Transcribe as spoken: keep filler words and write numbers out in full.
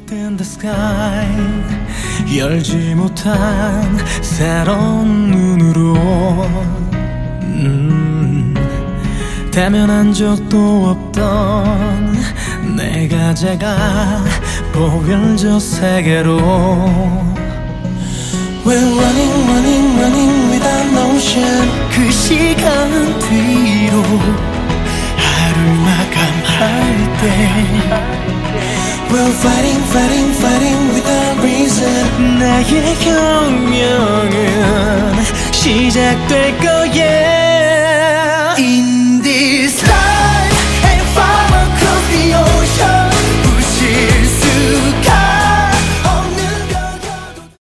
in the sky 열지 못한 새로운 눈으로 음, 대면한 적도 없던 내가 제가 보일 저 세계로 We're running running running without motion 그 시간 뒤로 하루 마감할 때 We're fighting fighting fighting without reason 나의 혁명은 시작될 거야